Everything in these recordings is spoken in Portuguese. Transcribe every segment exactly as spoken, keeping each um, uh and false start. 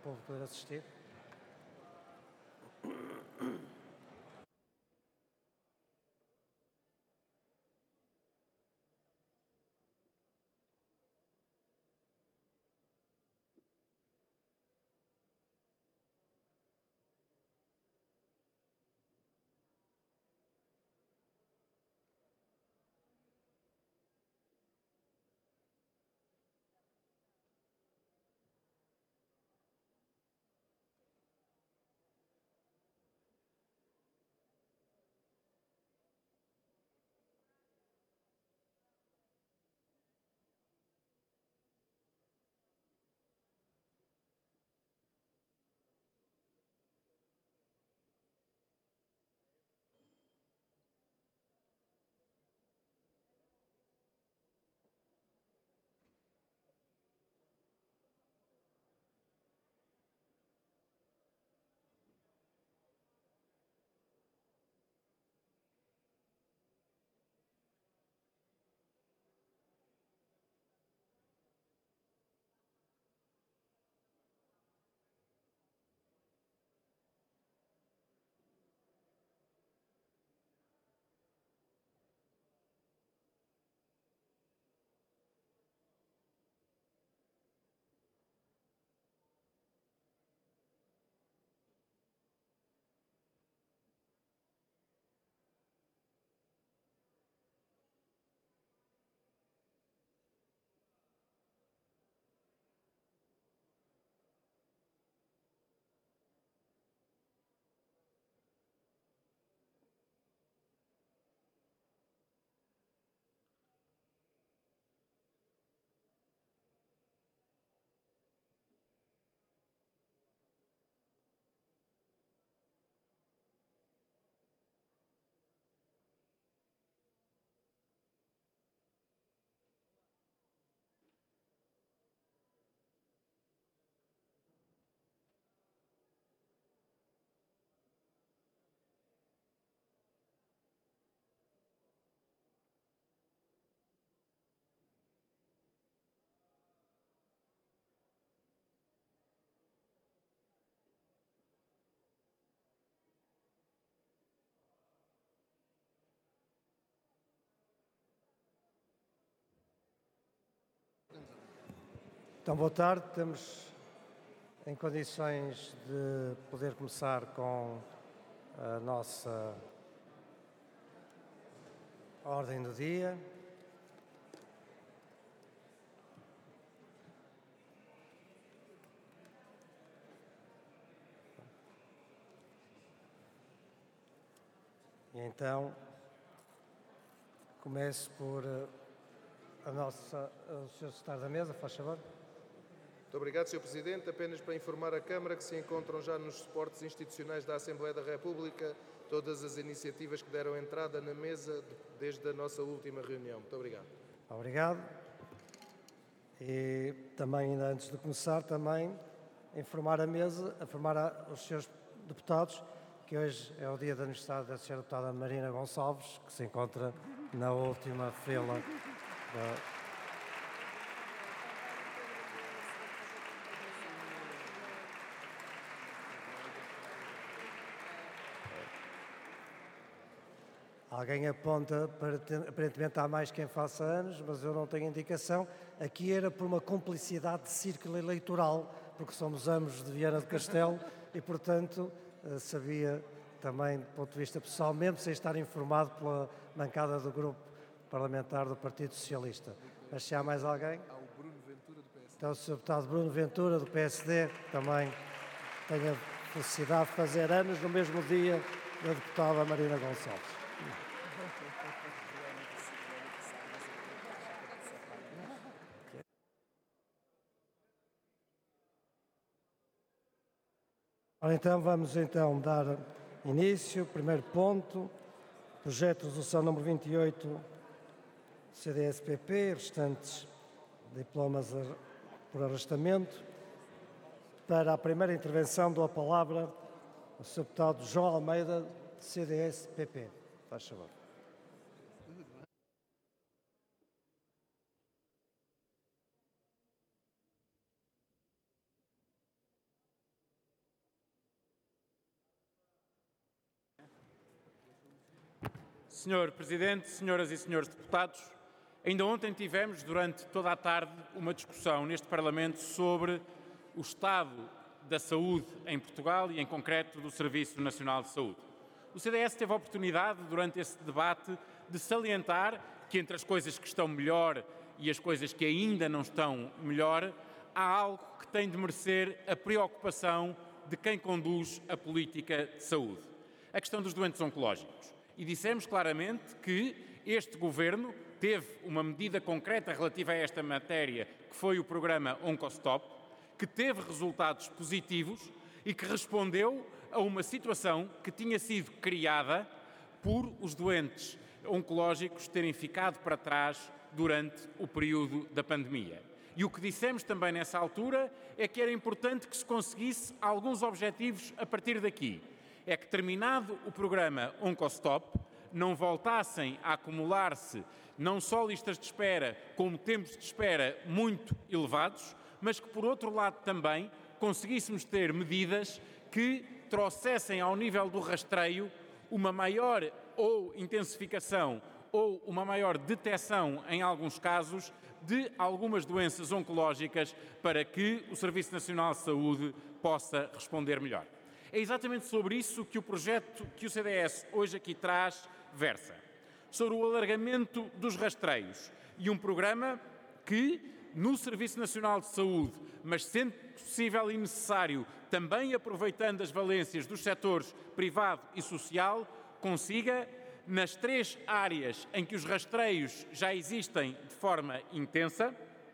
público poder assistir. Então, boa tarde. Estamos em condições de poder começar com a nossa ordem do dia. E então, começo por a nossa, o senhor Secretário da Mesa, faz favor. Muito obrigado, senhor Presidente. Apenas para informar a Câmara que se encontram já nos suportes institucionais da Assembleia da República todas as iniciativas que deram entrada na mesa desde a nossa última reunião. Muito obrigado. Obrigado. E também, ainda antes de começar, também informar a mesa, informar aos senhores deputados que hoje é o dia de aniversário da senhora deputada Marina Gonçalves, que se encontra na última fila da... Alguém aponta, para, aparentemente há mais quem faça anos, mas eu não tenho indicação. Aqui era por uma cumplicidade de círculo eleitoral, porque somos ambos de Viana do Castelo e, portanto, sabia também, do ponto de vista pessoal, mesmo sem estar informado pela bancada do grupo parlamentar do Partido Socialista. Mas se há mais alguém? Há o Bruno Ventura, do P S D. Então, o senhor deputado Bruno Ventura, do P S D, também tem a felicidade de fazer anos no mesmo dia da deputada Marina Gonçalves. Ora, então, vamos então dar início. Primeiro ponto, projeto de resolução número vinte e oito, C D S P P, restantes diplomas por arrastamento. Para a primeira intervenção, dou a palavra ao senhor deputado João Almeida, C D S P P. Faz favor. senhor Presidente, senhoras e senhores deputados, ainda ontem tivemos, durante toda a tarde, uma discussão neste Parlamento sobre o estado da saúde em Portugal e, em concreto, do Serviço Nacional de Saúde. O C D S teve a oportunidade, durante esse debate, de salientar que, entre as coisas que estão melhor e as coisas que ainda não estão melhor, há algo que tem de merecer a preocupação de quem conduz a política de saúde: a questão dos doentes oncológicos. E dissemos claramente que este Governo teve uma medida concreta relativa a esta matéria, que foi o programa Oncostop, que teve resultados positivos e que respondeu a uma situação que tinha sido criada por os doentes oncológicos terem ficado para trás durante o período da pandemia. E o que dissemos também nessa altura é que era importante que se conseguisse alguns objetivos a partir daqui. É que, terminado o programa Oncostop, não voltassem a acumular-se não só listas de espera, como tempos de espera muito elevados, mas que, por outro lado, também conseguíssemos ter medidas que trouxessem ao nível do rastreio uma maior ou intensificação ou uma maior detecção, em alguns casos, de algumas doenças oncológicas, para que o Serviço Nacional de Saúde possa responder melhor. É exatamente sobre isso que o projeto que o C D S hoje aqui traz versa. Sobre o alargamento dos rastreios e um programa que, no Serviço Nacional de Saúde, mas sendo possível e necessário, também aproveitando as valências dos setores privado e social, consiga, nas três áreas em que os rastreios já existem de forma intensa,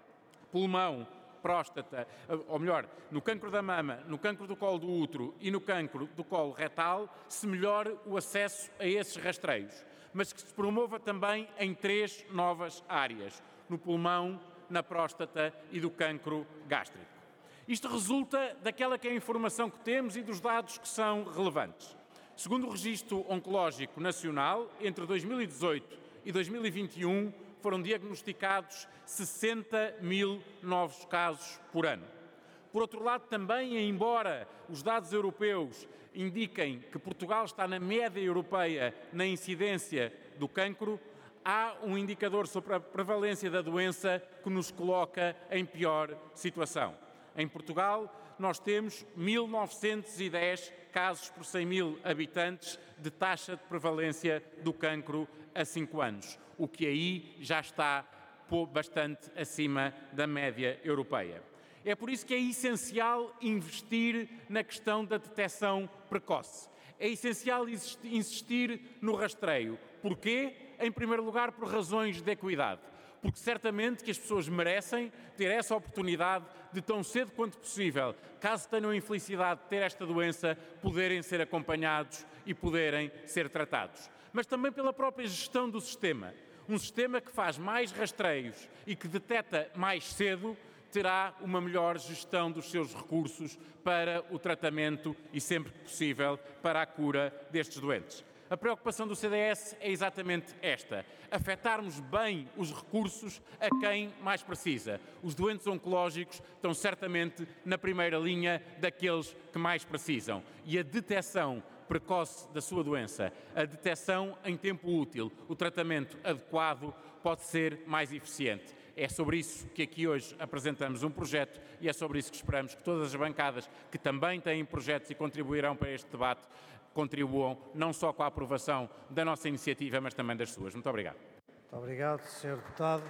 pulmão, próstata, ou melhor, no cancro da mama, no cancro do colo do útero e no cancro do colo retal, se melhore o acesso a esses rastreios, mas que se promova também em três novas áreas: no pulmão, na próstata e do cancro gástrico. Isto resulta daquela que é a informação que temos e dos dados que são relevantes. Segundo o Registro Oncológico Nacional, entre dois mil e dezoito e dois mil e vinte e um foram diagnosticados sessenta mil novos casos por ano. Por outro lado, também, embora os dados europeus indiquem que Portugal está na média europeia na incidência do cancro, há um indicador sobre a prevalência da doença que nos coloca em pior situação. Em Portugal, nós temos mil novecentos e dez casos por cem mil habitantes de taxa de prevalência do cancro a cinco anos, o que aí já está bastante acima da média europeia. É por isso que é essencial investir na questão da detecção precoce. É essencial insistir no rastreio. Porquê? Em primeiro lugar, por razões de equidade. Porque certamente que as pessoas merecem ter essa oportunidade de, tão cedo quanto possível, caso tenham a infelicidade de ter esta doença, poderem ser acompanhados e poderem ser tratados. Mas também pela própria gestão do sistema. Um sistema que faz mais rastreios e que detecta mais cedo terá uma melhor gestão dos seus recursos para o tratamento e, sempre que possível, para a cura destes doentes. A preocupação do C D S é exatamente esta: afetarmos bem os recursos a quem mais precisa. Os doentes oncológicos estão certamente na primeira linha daqueles que mais precisam. E a detecção precoce da sua doença, a detecção em tempo útil, o tratamento adequado pode ser mais eficiente. É sobre isso que aqui hoje apresentamos um projeto e é sobre isso que esperamos que todas as bancadas que também têm projetos e contribuirão para este debate contribuam não só com a aprovação da nossa iniciativa, mas também das suas. Muito obrigado. Muito obrigado, senhor Deputado.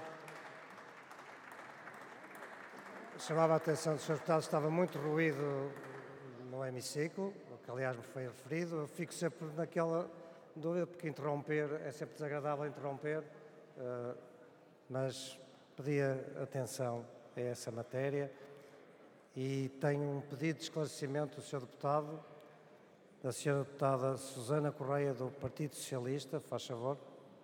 Chamava a atenção do senhor Deputado, estava muito ruído no hemiciclo, o que aliás me foi referido. Eu fico sempre naquela dúvida, porque interromper, é sempre desagradável interromper, mas pedia atenção a essa matéria e tenho um pedido de esclarecimento do senhor Deputado, da senhora Deputada Susana Correia, do Partido Socialista. Faz favor.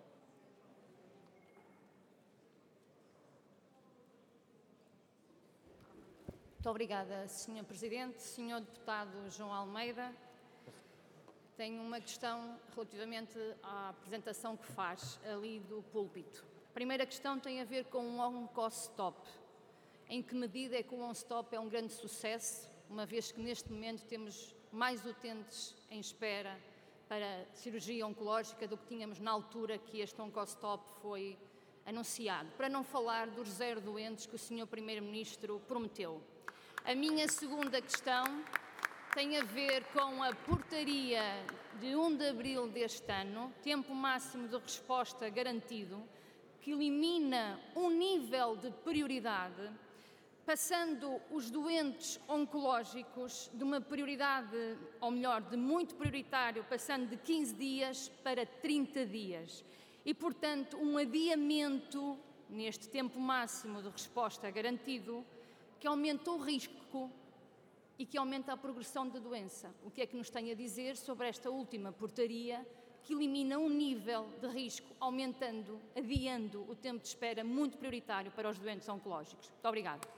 Muito obrigada, senhor Presidente. senhor Deputado João Almeida, tenho uma questão relativamente à apresentação que faz ali do púlpito. A primeira questão tem a ver com o Oncostop. Em que medida é que o Oncostop é um grande sucesso, uma vez que neste momento temos mais utentes em espera para cirurgia oncológica do que tínhamos na altura que este Oncostop foi anunciado, para não falar dos zero doentes que o senhor Primeiro-Ministro prometeu. A minha segunda questão tem a ver com a portaria de um de abril deste ano, tempo máximo de resposta garantido, que elimina um nível de prioridade, passando os doentes oncológicos de uma prioridade, ou melhor, de muito prioritário, passando de quinze dias para trinta dias. E, portanto, um adiamento neste tempo máximo de resposta garantido, que aumenta o risco e que aumenta a progressão da doença. O que é que nos tem a dizer sobre esta última portaria que elimina um nível de risco, aumentando, adiando o tempo de espera muito prioritário para os doentes oncológicos? Muito obrigada.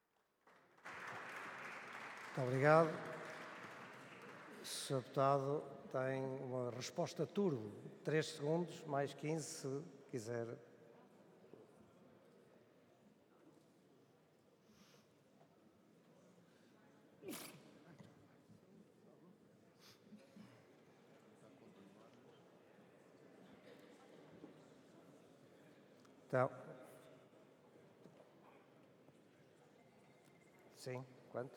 Muito obrigado. O senhor Deputado tem uma resposta turbo. três segundos, mais quinze, se quiser. Então, sim, quanto?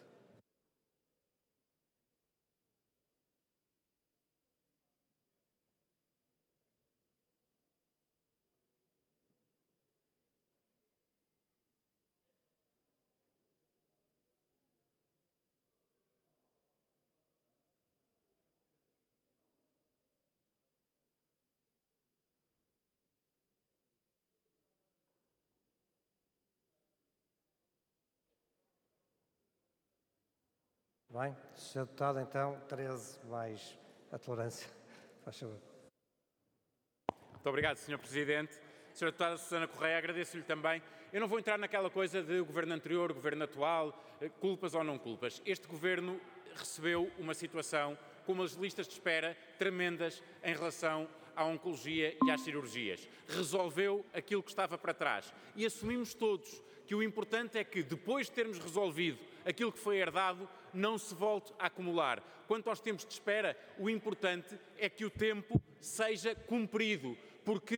Bem, senhor Deputado, então, treze mais a tolerância. Faz favor. Muito obrigado, senhor Presidente. senhora Deputada Susana Correia, agradeço-lhe também. Eu não vou entrar naquela coisa de governo anterior, governo atual, culpas ou não culpas. Este governo recebeu uma situação com umas listas de espera tremendas em relação à oncologia e às cirurgias. Resolveu aquilo que estava para trás. E assumimos todos que o importante é que, depois de termos resolvido aquilo que foi herdado, não se volte a acumular. Quanto aos tempos de espera, o importante é que o tempo seja cumprido, porque...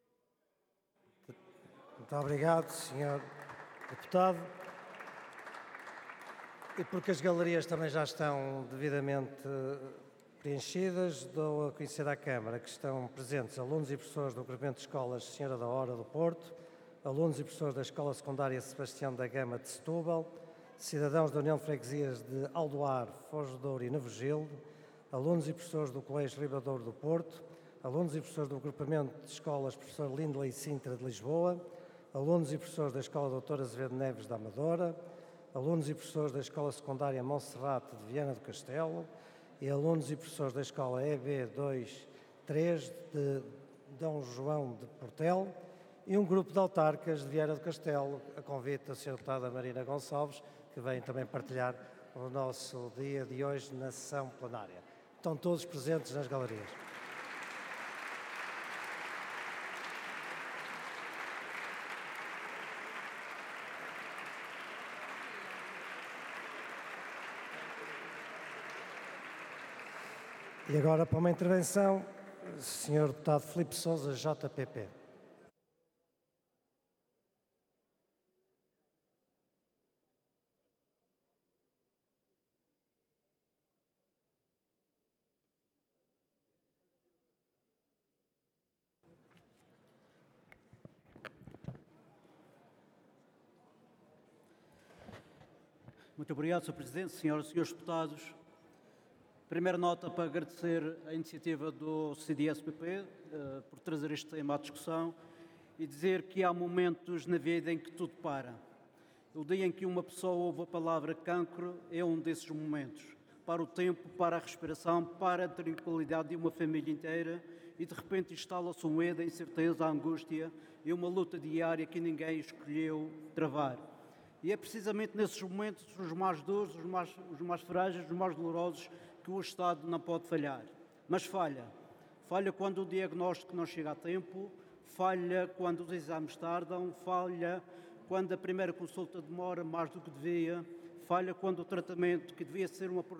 Muito obrigado, senhor Deputado. E porque as galerias também já estão devidamente preenchidas, dou a conhecer à Câmara que estão presentes alunos e professores do agrupamento de escolas Senhora da Hora do Porto, alunos e professores da Escola Secundária Sebastião da Gama de Setúbal, cidadãos da União de Freguesias de Aldoar, Foz do Douro e Nevogilde, alunos e professores do Colégio Ribadouro do Porto, alunos e professores do agrupamento de escolas Professor Lindley Sintra de Lisboa, alunos e professores da Escola Doutora Azevedo Neves da Amadora, alunos e professores da Escola Secundária Monserrate de Viana do Castelo e alunos e professores da Escola E B dois três de Dom João de Portel e um grupo de autarcas de Viana do Castelo, a convite da senhora Deputada Marina Gonçalves, que vem também partilhar o nosso dia de hoje na sessão plenária. Estão todos presentes nas galerias. E agora, para uma intervenção, senhor Deputado Filipe Sousa, J P P. Muito obrigado, senhor Presidente, senhoras e senhores deputados. Primeira nota para agradecer a iniciativa do C D S P P uh, por trazer este tema à discussão e dizer que há momentos na vida em que tudo para. O dia em que uma pessoa ouve a palavra cancro é um desses momentos. Para o tempo, para a respiração, para a tranquilidade de uma família inteira e de repente instala-se um medo, a incerteza, a angústia e uma luta diária que ninguém escolheu travar. E é precisamente nesses momentos, os mais duros, os mais, os mais frágeis, os mais dolorosos, que o Estado não pode falhar. Mas falha. Falha quando o diagnóstico não chega a tempo, falha quando os exames tardam, falha quando a primeira consulta demora mais do que devia, falha quando o tratamento, que devia ser uma